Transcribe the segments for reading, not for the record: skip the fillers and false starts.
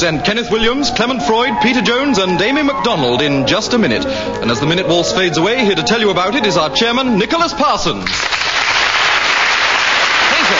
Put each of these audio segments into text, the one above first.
present Kenneth Williams, Clement Freud, Peter Jones and Amy MacDonald in just a minute. And as the minute waltz fades away, here to tell you about it is our chairman, Nicholas Parsons. Thank you.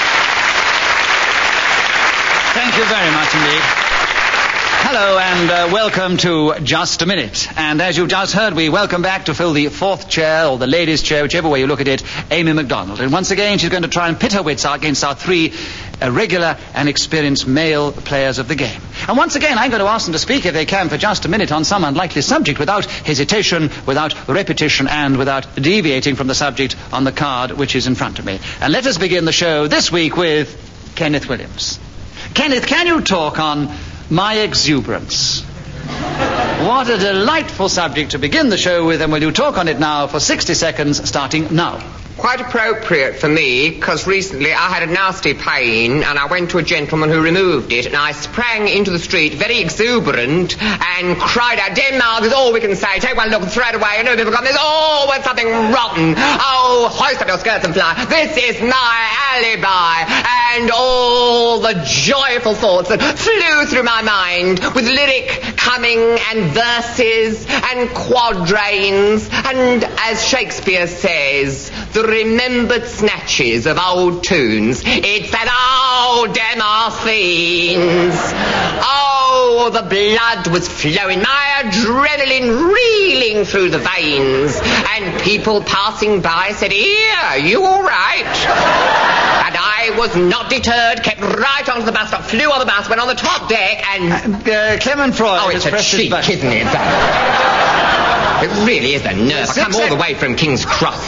Thank you very much indeed. Hello and welcome to Just a Minute. And as you've just heard, we welcome back to fill the fourth chair, or the ladies' chair, whichever way you look at it, Amy MacDonald. And once again, she's going to try and pit her wits out against our three regular and experienced male players of the game. And once again, I'm going to ask them to speak, if they can, for just a minute on some unlikely subject, without hesitation, without repetition, and without deviating from the subject on the card which is in front of me. And let us begin the show this week with Kenneth Williams. Kenneth, can you talk on my exuberance? What a delightful subject to begin the show with, and will you talk on it now for 60 seconds, starting now? Quite appropriate for me, because recently I had a nasty pain and I went to a gentleman who removed it, and I sprang into the street very exuberant and cried out, "Denmark is all we can say. Take one look and throw it away. I know people got this. Oh, when something rotten. Oh, hoist up your skirts and fly. This is my alibi." And all the joyful thoughts that flew through my mind, with lyric coming and verses and quatrains, and as Shakespeare says, the remembered snatches of old tunes. It's that old Demosthenes. Oh, the blood was flowing, my adrenaline reeling through the veins, and people passing by said, "Here, you all right?" And I was not deterred, kept right onto the bus stop, flew on the bus, went on the top deck, and... Clement Freud... Oh, it's a cheek, isn't it? It really is a nerve. I come all the way from King's Cross.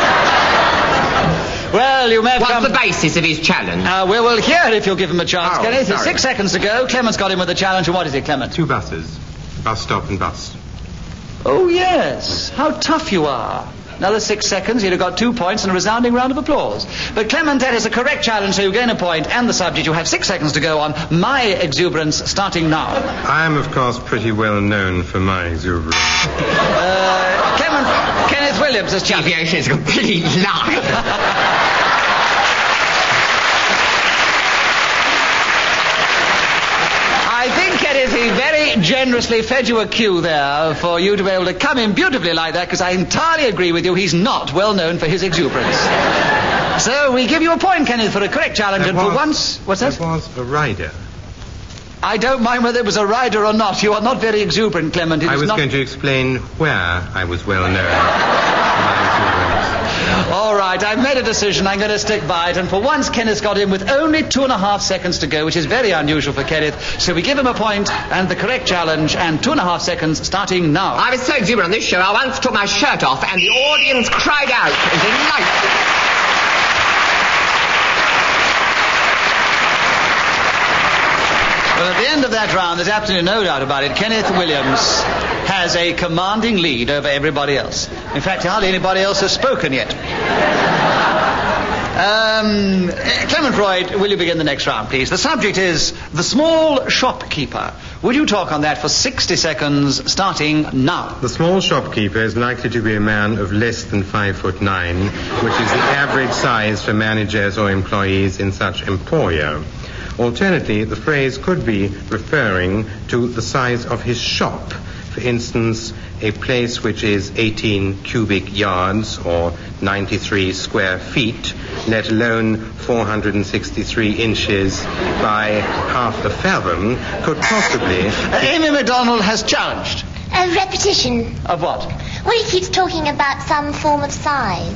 Well, you may have What's the basis of his challenge? We will hear it if you'll give him a chance, Kenneth. Sorry. 6 seconds to go. Clement's got him with a challenge. And what is it, Clement? 2 buses. Bus stop and bus. Oh, yes. How tough you are. Another 6 seconds, you'd have got 2 points and a resounding round of applause. But Clement, that is a correct challenge, so you gain a point and the subject. You have 6 seconds to go on my exuberance, starting now. I am, of course, pretty well known for my exuberance. Kenneth Williams has challenged. Deviation is a complete lie. I think, Kenneth, he very generously fed you a cue there for you to be able to come in beautifully like that, because I entirely agree with you. He's not well known for his exuberance. So we give you a point, Kenneth, for a correct challenge, and for once... What's that? It was a rider. I don't mind whether it was a rider or not. You are not very exuberant, Clement. I was going to explain where I was well known for my exuberance. All right, I've made a decision. I'm going to stick by it. And for once, Kenneth's got in with only 2.5 seconds to go, which is very unusual for Kenneth. So we give him a point and the correct challenge, and 2.5 seconds starting now. I was so exuberant on this show, I once took my shirt off and the audience cried out in delight. Well, at the end of that round, there's absolutely no doubt about it. Kenneth Williams has a commanding lead over everybody else. In fact, hardly anybody else has spoken yet. Clement Freud, will you begin the next round, please? The subject is the small shopkeeper. Would you talk on that for 60 seconds, starting now? The small shopkeeper is likely to be a man of less than 5'9", which is the average size for managers or employees in such emporia. Alternately, the phrase could be referring to the size of his shop. For instance, a place which is 18 cubic yards or 93 square feet, let alone 463 inches by half a fathom, could possibly... Amy MacDonald has challenged. A repetition. Of what? Well, he keeps talking about some form of size.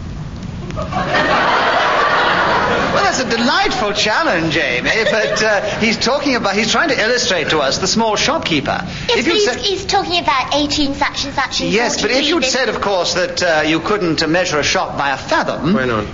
Well, that's a delightful challenge, Amy, but he's trying to illustrate to us the small shopkeeper. Yes, he's talking about 18 such and such and yes, but if you'd said, of course, that you couldn't measure a shop by a fathom... Why not?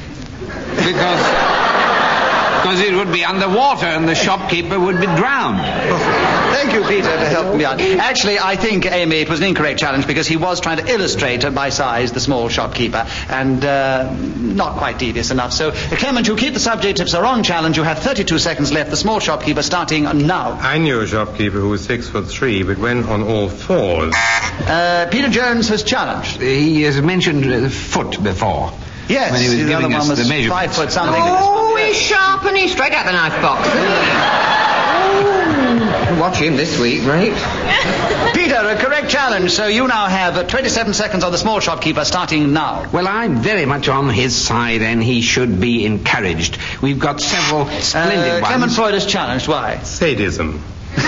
Because it would be underwater and the shopkeeper would be drowned. Thank you, Peter, to help me out. Actually, I think, Amy, it was an incorrect challenge because he was trying to illustrate by size the small shopkeeper, and not quite devious enough. So, Clement, you keep the subject. If it's a wrong challenge, you have 32 seconds left. The small shopkeeper starting now. I knew a shopkeeper who was 6'3", but went on all fours. Peter Jones has challenged. He has mentioned foot before. Yes, when he was the giving other us one was the measurements. 5 foot something. Oh, he's sharp and he's straight out the knife box. watch him this week, mate. Peter, a correct challenge. So you now have 27 seconds on the small shopkeeper starting now. Well, I'm very much on his side, and he should be encouraged. We've got several splendid ones. Clement Freud is challenged. Why? Sadism.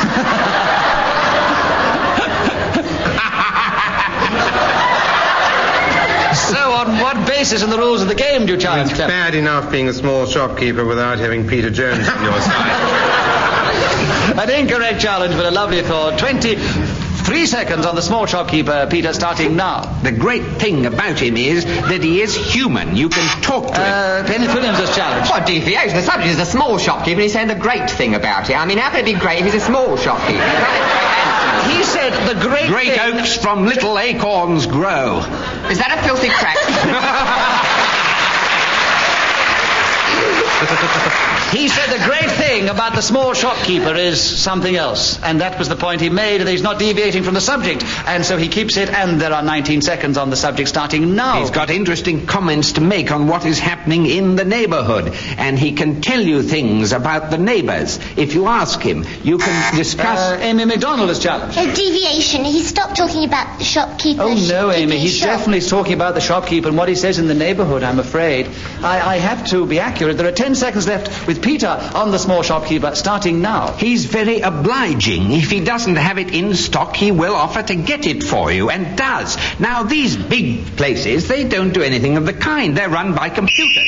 So on what basis in the rules of the game do you challenge It's Clement? bad enough being a small shopkeeper without having Peter Jones on your side. An incorrect challenge, but a lovely thought. 23 seconds on the small shopkeeper, Peter, starting now. The great thing about him is that he is human. You can talk to him. Kenneth Williams is challenged. What deviation? The subject is a small shopkeeper, and he's saying the great thing about it. I mean, how can it be great if he's a small shopkeeper? He said the great Great thing... oaks from little acorns grow. Is that a filthy crack? He said the great thing about the small shopkeeper is something else. And that was the point he made, that he's not deviating from the subject. And so he keeps it, and there are 19 seconds on the subject starting now. He's got interesting comments to make on what is happening in the neighborhood. And he can tell you things about the neighbors. If you ask him, you can discuss... Amy MacDonald is challenged. A deviation. He stopped talking about the shopkeeper. Oh, no, Amy. He's shop. definitely talking about the shopkeeper and what he says in the neighborhood, I'm afraid. I have to be accurate. There are 10 seconds left with Peter on the small shopkeeper, starting now. He's very obliging. If he doesn't have it in stock, he will offer to get it for you, and does. Now, these big places, they don't do anything of the kind. They're run by computers.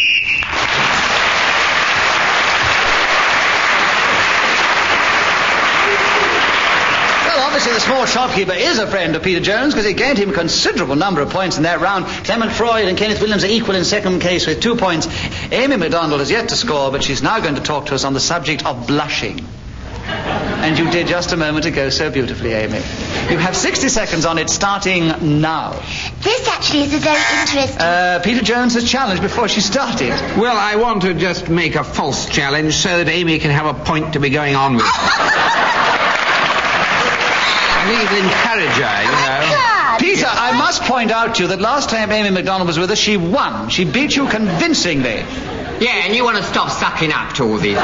Obviously, the small shopkeeper is a friend of Peter Jones because it gained him a considerable number of points in that round. Clement Freud and Kenneth Williams are equal in second case with 2 points. Amy MacDonald has yet to score, but she's now going to talk to us on the subject of blushing. And you did just a moment ago so beautifully, Amy. You have 60 seconds on it, starting now. This actually is a very interesting... Peter Jones has challenged before she started. Well, I want to just make a false challenge so that Amy can have a point to be going on with. I think it'll encourage her, you know. Peter, I must point out to you that last time Amy MacDonald was with us, she won. She beat you convincingly. Yeah, and you want to stop sucking up to all this.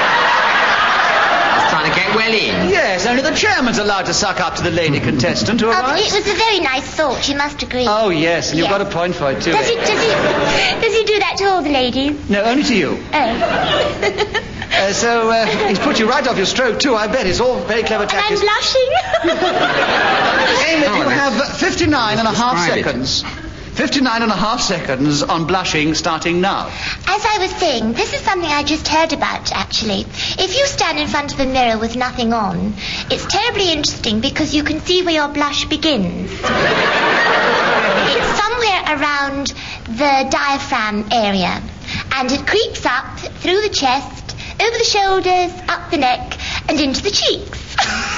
Just trying to get well in. Yes, only the chairman's allowed to suck up to the lady contestant who arrives. It was a very nice thought, you must agree. Oh, yes, and you've got a point for it, too. Does he do that to all the ladies? No, only to you. Oh. So he's put you right off your stroke, too, I bet. It's all very clever And tactics. I'm blushing. Amy, you have 59 and a half Describe it. seconds. 59 and a half seconds on blushing, starting now. As I was saying, this is something I just heard about, actually. If you stand in front of a mirror with nothing on, it's terribly interesting because you can see where your blush begins. It's somewhere around the diaphragm area, and it creeps up through the chest, over the shoulders, up the neck, and into the cheeks.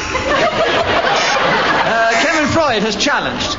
Clement Freud has challenged.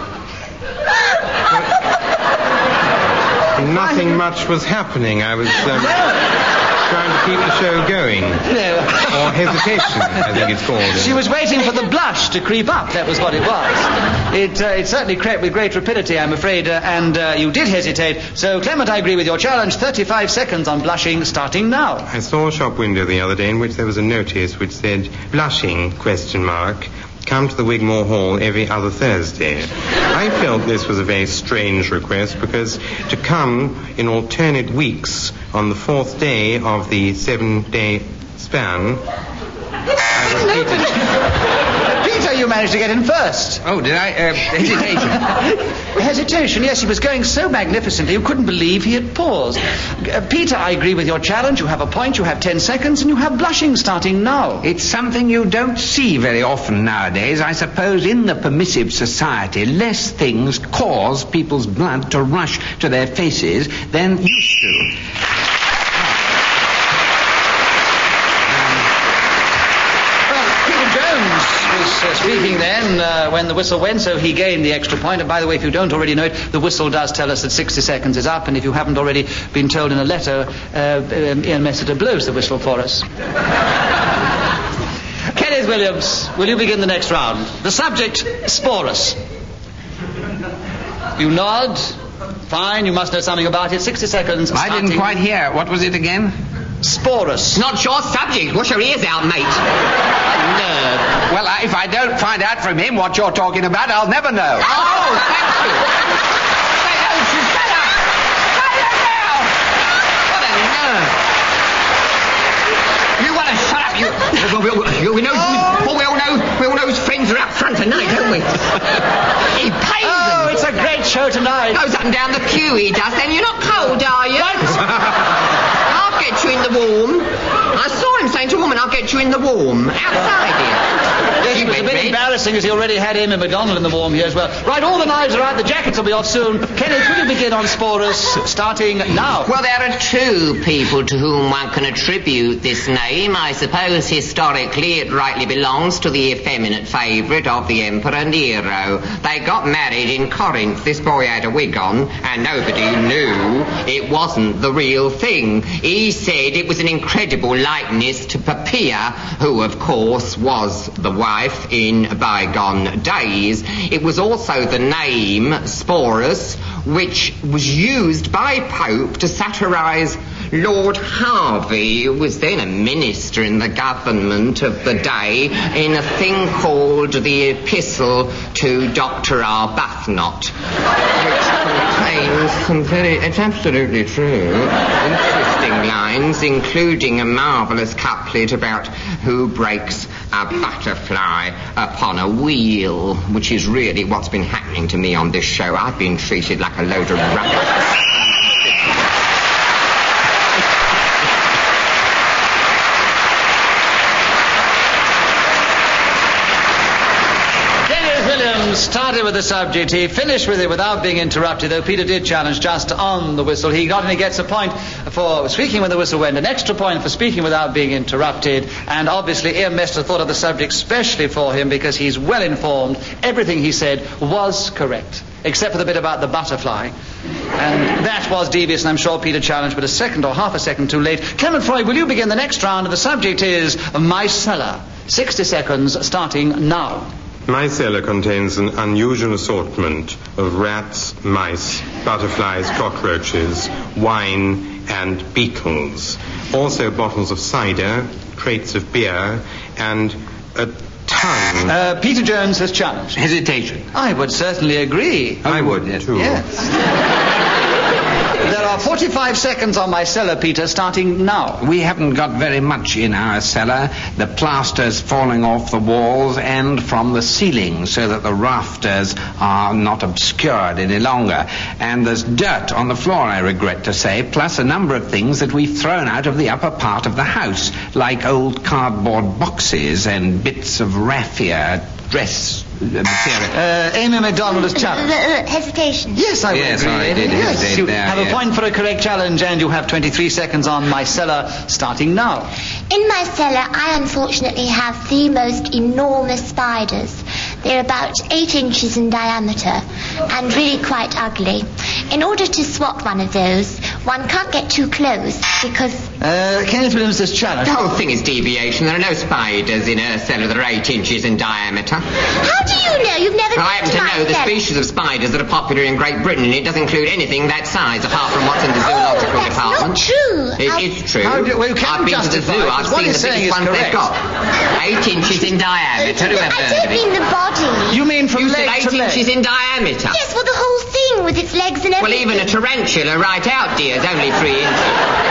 Nothing much was happening. I was trying to keep the show going. No. Or hesitation, I think it's called. She was waiting for the blush to creep up. That was what it was. It certainly crept with great rapidity, I'm afraid, and you did hesitate. So, Clement, I agree with your challenge. 35 seconds on blushing, starting now. I saw a shop window the other day in which there was a notice which said, blushing, ? Come to the Wigmore Hall every other Thursday. I felt this was a very strange request because to come in alternate weeks on the 4th day of the 7-day span, I was hated. Peter, you managed to get in first. Oh, did I? Hesitation. Hesitation, yes, he was going so magnificently you couldn't believe he had paused. Peter, I agree with your challenge. You have a point, you have 10 seconds, and you have blushing starting now. It's something you don't see very often nowadays. I suppose in the permissive society, less things cause people's blood to rush to their faces than used to. Speaking then, when the whistle went, so he gained the extra point. And by the way, if you don't already know it, the whistle does tell us that 60 seconds is up. And if you haven't already been told in a letter, Ian Messiter blows the whistle for us. Kenneth Williams, will you begin the next round? The subject, Sporus. You nod. Fine, you must know something about it. 60 seconds. I didn't quite hear. What was it again? Sporus. Not your subject. Wash your ears out, mate. Nerd. Well, if I don't find out from him what you're talking about, I'll never know. Oh, thank you. Shut up. What a nerve. You want to shut up, you... We all know his friends are up front tonight, don't we? He pays them. It's a great show tonight. Goes up and down the queue, he does. Then you're not cold, are you? I'll get you in the warm. I saw him saying to a woman, I'll get you in the warm. Outside here. Yes, it was a bit embarrassing as he already had Amy MacDonald in the warm here as well. Right, all the knives are out, the jackets will be off soon. Kenneth, will you begin on Sporus, starting now? Well, there are two people to whom one can attribute this name. I suppose historically it rightly belongs to the effeminate favourite of the Emperor Nero. They got married in Corinth. This boy had a wig on, and nobody knew it wasn't the real thing. He said it was an incredible likeness to Poppaea, who, of course, was the wife in bygone days. It was also the name Sporus, which was used by Pope to satirise Lord Harvey, who was then a minister in the government of the day, in a thing called the Epistle to Dr. Arbuthnot, which contains some it's absolutely true, interesting lines, including a marvellous couplet about who breaks a butterfly upon a wheel, which is really what's been happening to me on this show. I've been treated like a load of rubbish. Started with the subject, he finished with it without being interrupted, though Peter did challenge just on the whistle. He not only gets a point for speaking when the whistle went, an extra point for speaking without being interrupted, and obviously Ian Mester thought of the subject specially for him because he's well informed. Everything he said was correct, except for the bit about the butterfly. And that was devious, and I'm sure Peter challenged, but a second or half a second too late. Clement Freud, will you begin the next round? And the subject is My Cellar. 60 seconds starting now. My cellar contains an unusual assortment of rats, mice, butterflies, cockroaches, wine, and beetles. Also bottles of cider, crates of beer, and a ton... Peter Jones has challenged. Hesitation. I would certainly agree. I would, yes. Too. Yes. There are 45 seconds on My Cellar, Peter, starting now. We haven't got very much in our cellar. The plaster's falling off the walls and from the ceiling so that the rafters are not obscured any longer. And there's dirt on the floor, I regret to say, plus a number of things that we've thrown out of the upper part of the house, like old cardboard boxes and bits of raffia dress material. Amy MacDonald has challenged. Hesitation. Yes, I would agree. I did hesitate you there, have a point for a correct challenge, and you have 23 seconds on My Cellar, starting now. In my cellar, I unfortunately have the most enormous spiders. They're about 8 inches in diameter and really quite ugly. In order to swat one of those, one can't get too close because... Kenneth Williams has challenged. The whole thing is deviation. There are no spiders in a cellar that are 8 inches in diameter. How do you know? You've never been I happen to know the species of spiders that are popular in Great Britain, and it doesn't include anything that size apart from what's in the zoological that's department. Not true. It is true. Well, you can't I've been to the justify zoo. it, I've what seen he's the saying biggest is ones they've correct. got. 8 inches in diameter. Who ever I heard don't of it? mean the body. You mean from You said leg 8 to leg? inches in diameter. Yes, well, the whole thing with its legs and Well, everything. even a tarantula right out, dear, is only 3 inches.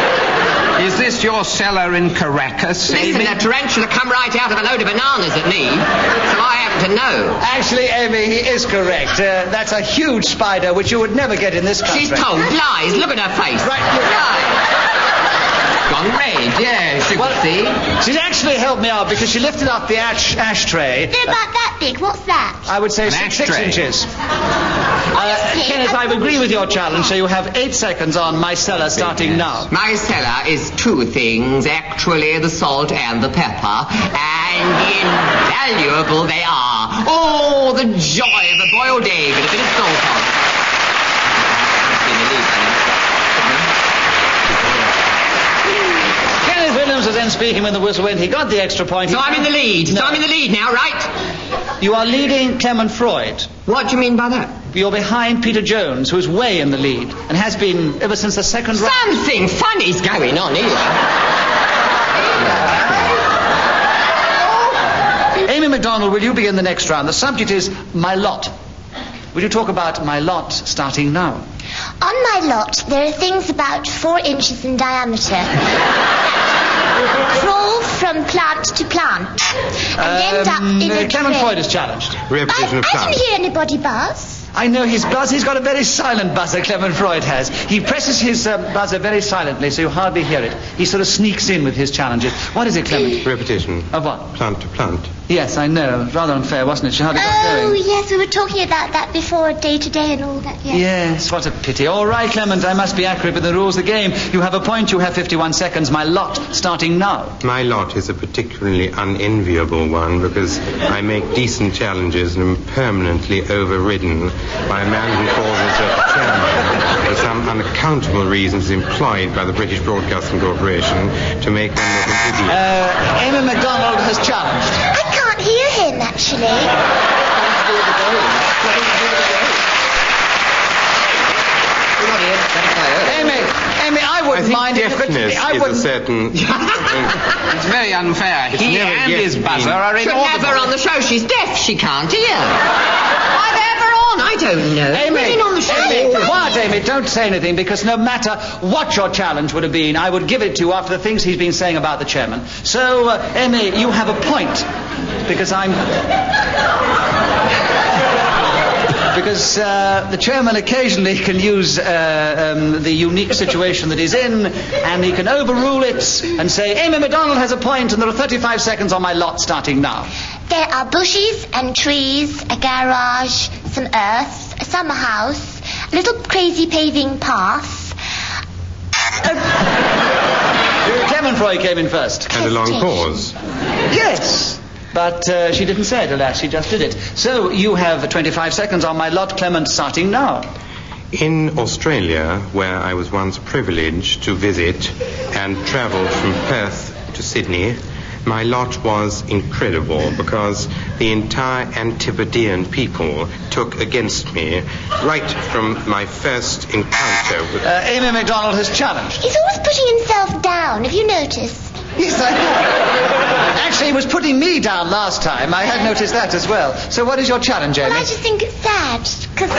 Is this your cellar in Caracas, Listen, Amy? a tarantula come right out of a load of bananas at me, so I happen to know. Actually, Amy, he is correct. That's a huge spider, which you would never get in this country. She's told lies. Look at her face. Right. Lies. Gone red, yes, you can see. She's actually helped me out because she lifted up the ashtray. They're about that big. What's that? I would say An 6 ashtray. inches. Kenneth, I would agree with your challenge, so you have 8 seconds on My Cellar, starting now. My cellar is 2 things, actually, the salt and the pepper, and invaluable they are. Oh, the joy of a boiled egg and a bit of salt on it. Kenneth Williams was then speaking when the whistle went. He got the extra point. So I'm in the lead. No. So I'm in the lead now, right? You are leading Clement Freud. What do you mean by that? You're behind Peter Jones, who's way in the lead, and has been ever since the second round. Something funny's going on here. Amy MacDonald, will you begin the next round? The subject is my lot. Will you talk about my lot starting now? On my lot, there are things about 4 inches in diameter. Crawl from plant to plant. And end up in a Clement tray. Freud is challenged. Repetition of I plant. didn't hear anybody buzz. I know his buzz. He's got a very silent buzzer, Clement Freud has. He presses his buzzer very silently, so you hardly hear it. He sort of sneaks in with his challenges. What is it, Clement? Repetition. Of what? Plant to plant. Yes, I know. Rather unfair, wasn't it? She hardly got Oh, going. yes, we were talking about that before, day to day and all that, yes. Yes, what a pity. All right, Clement, I must be accurate with the rules of the game. You have a point, you have 51 seconds. My lot, starting now. My lot is a particularly unenviable one because I make decent challenges and am permanently overridden by a man who calls himself chairman for some unaccountable reasons employed by the British Broadcasting Corporation to make them look an idiot. Amy MacDonald has challenged. I can't hear him, actually. Amy, I I wouldn't think mind if you could... deafness I is a wouldn't... certain... It's very unfair. He never and yet his buzzer been- are Should have her inaudible. on the show. She's deaf. She can't hear. Why they have her on? I don't know. Amy, Put it on the show. Amy, quiet, Amy, don't say anything, because no matter what your challenge would have been, I would give it to you after the things he's been saying about the chairman. So, Amy, you have a point, because I'm... Because the chairman occasionally can use the unique situation that he's in, and he can overrule it and say, Amy MacDonald has a point, and there are 35 seconds on my lot starting now. There are bushes and trees, a garage, some earth, a summer house, a little crazy paving path. Clement Freud came in first. And a long pause. Yes. But she didn't say it, alas, she just did it. So you have 25 seconds on my lot, Clement, starting now. In Australia, where I was once privileged to visit and travelled from Perth to Sydney, my lot was incredible because the entire Antipodean people took against me right from my first encounter with... Amy MacDonald has challenged. He's always putting himself down, have you noticed? Yes, I know. Actually, he was putting me down last time. I had noticed that as well. So what is your challenge, Amy? Well, I just think it's sad, because...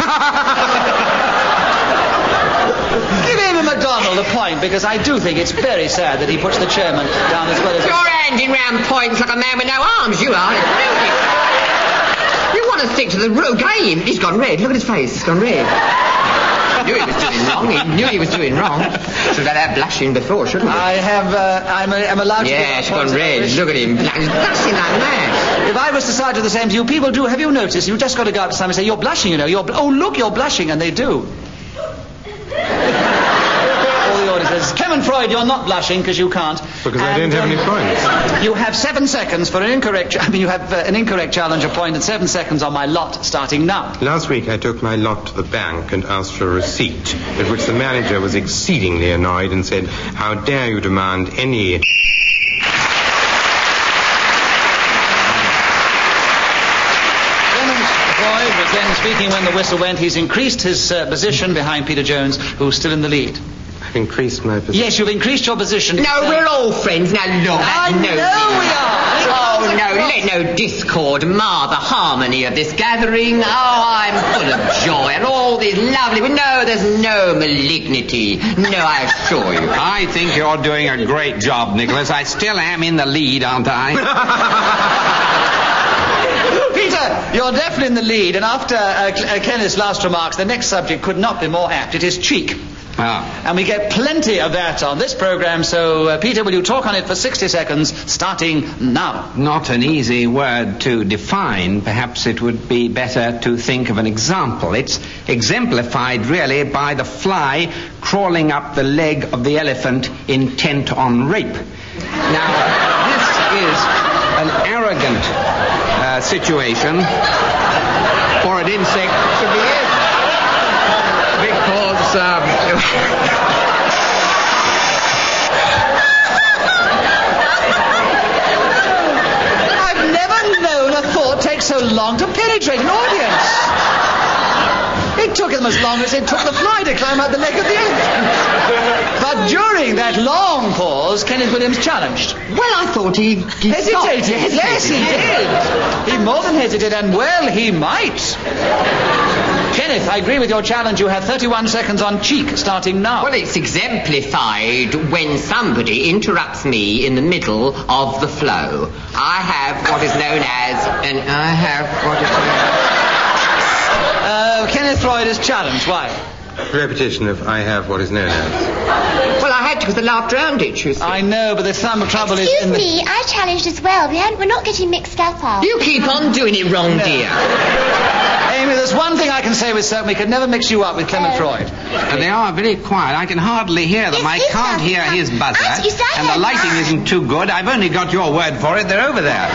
Give Amy MacDonald a point, because I do think it's very sad that he puts the chairman down as well as... You're handing round points like a man with no arms, you are. It's brilliant. You want to stick to the game. He's gone red. Look at his face. He's gone red. He knew he was doing wrong. He knew he was doing wrong. Should have had that blushing before, shouldn't he? I have... I'm allowed to... Yeah, give she's out gone points if I red. wish. Look at him. He's blushing like mad. If I was to say to the same to you, people do, have you noticed? You've just got to go up to someone and say, you're blushing, you know. Oh, look, you're blushing, and they do. All the audience says, Clement Freud, you're not blushing because you can't. Because I don't have any points. You have 7 seconds for an incorrect... you have an incorrect challenge, a point, and 7 seconds on my lot, starting now. Last week I took my lot to the bank and asked for a receipt, at which the manager was exceedingly annoyed and said, how dare you demand any... Freud was then speaking when the whistle went. He's increased his position behind Peter Jones, who's still in the lead. I've increased my position. Yes, you've increased your position. No, we're all friends. Now, look. I know we are. Oh, no, let no discord mar the harmony of this gathering. Oh, I'm full of joy and all this lovely... No, there's no malignity. No, I assure you. I think you're doing a great job, Nicholas. I still am in the lead, aren't I? Peter, you're definitely in the lead, and after Kenneth's last remarks, the next subject could not be more apt. It is cheek. Ah. And we get plenty of that on this program, so Peter, will you talk on it for 60 seconds, starting now? Not an easy word to define. Perhaps it would be better to think of an example. It's exemplified, really, by the fly crawling up the leg of the elephant intent on rape. Now, this is an arrogant situation for an insect to be in. Because, I've never known a thought take so long to penetrate an audience. It took them as long as it took the fly to climb out the leg of the elephant. But during that long pause, Kenneth Williams challenged. Well, I thought he Hesitated. Yes, he did. He more than hesitated, and well, he might. Kenneth, I agree with your challenge. You have 31 seconds on cheek, starting now. Well, it's exemplified when somebody interrupts me in the middle of the flow. I have what is known as Kenneth Freud is challenged. Why? Repetition of I have what is known as. Well, I had to because the laugh drowned it, you see. I know, but the trouble is... Excuse me, I challenged as well. We're not getting mixed up, are we? You keep on doing it wrong, dear. Amy, there's one thing I can say with certain. We could never mix you up with Clement Freud. They are very quiet. I can hardly hear them. I can't hear his buzzer. And the lighting isn't too good. I've only got your word for it. They're over there.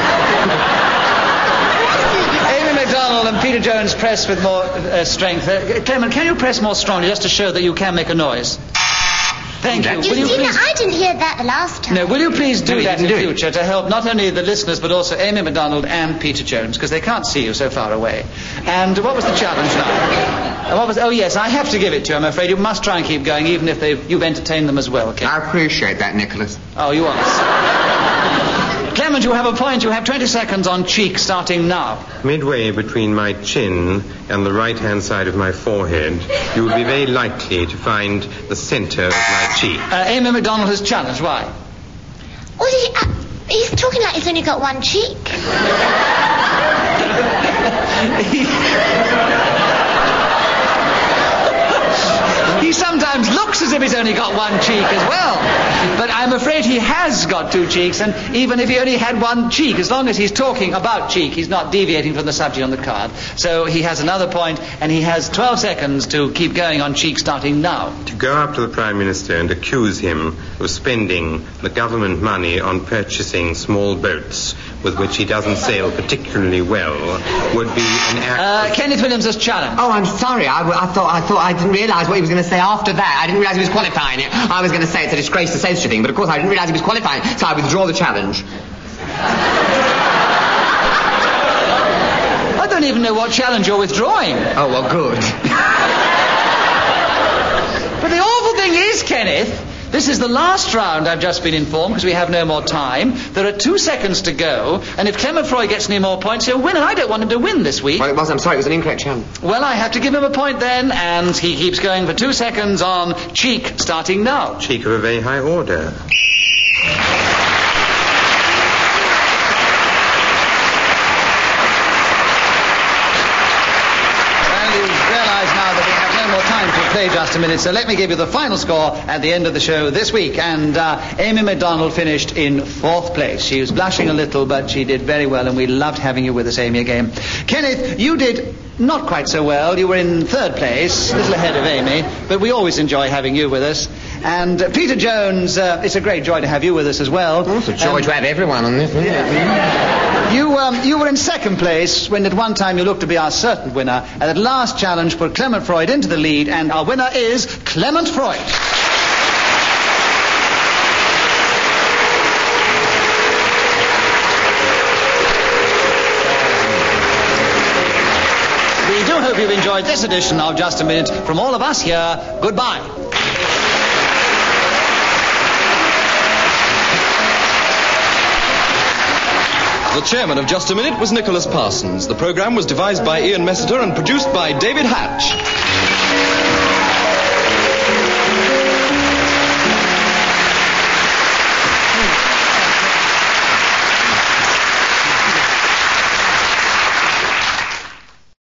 Amy MacDonald and Peter Jones press with more strength. Clement, can you press more strongly just to show that you can make a noise? Thank you. You see, I didn't hear that the last time. No, will you please do that in future to help not only the listeners but also Amy MacDonald and Peter Jones, because they can't see you so far away. And what was the challenge now? Oh, yes, I have to give it to you, I'm afraid. You must try and keep going, even if you've entertained them as well, okay? I appreciate that, Nicholas. Oh, you are. Clement, you have a point. You have 20 seconds on cheek, starting now. Midway between my chin and the right-hand side of my forehead, you would be very likely to find the center of my cheek. Amy MacDonald has challenged. Why? Well, he's talking like he's only got one cheek. He sometimes looks as if he's only got one cheek as well. But I'm afraid he has got two cheeks, and even if he only had one cheek, as long as he's talking about cheek, he's not deviating from the subject on the card. So he has another point, and he has 12 seconds to keep going on cheek, starting now. To go up to the Prime Minister and accuse him of spending the government money on purchasing small boats with which he doesn't sail particularly well would be an act... Kenneth Williams has challenged. Oh, I'm sorry. I thought I didn't realise what he was going to say after that. I didn't realise he was qualifying it. I was going to say it's a disgrace to say such a thing, but of course I didn't realise he was qualifying, so I withdraw the challenge. I don't even know what challenge you're withdrawing. Oh, well, good. But the awful thing is, Kenneth, this is the last round, I've just been informed, because we have no more time. There are 2 seconds to go, and if Clement Freud gets any more points, he'll win, and I don't want him to win this week. Well, I'm sorry, it was an incorrect challenge. Well, I have to give him a point then, and he keeps going for 2 seconds on cheek, starting now. Cheek of a very high order. Play just a minute, so let me give you the final score at the end of the show this week. And Amy MacDonald finished in 4th place. She was blushing a little, but she did very well, and we loved having you with us, Amy, again. Kenneth, you did not quite so well. You were in 3rd place, a little ahead of Amy, but we always enjoy having you with us. And Peter Jones, it's a great joy to have you with us as well. It's a joy to have everyone on this, isn't it? You were in 2nd place when at one time you looked to be our certain winner, and at last challenge put Clement Freud into the lead, and our winner is Clement Freud. We do hope you've enjoyed this edition of Just a Minute. From all of us here, goodbye. The chairman of Just a Minute was Nicholas Parsons. The programme was devised by Ian Messiter and produced by David Hatch.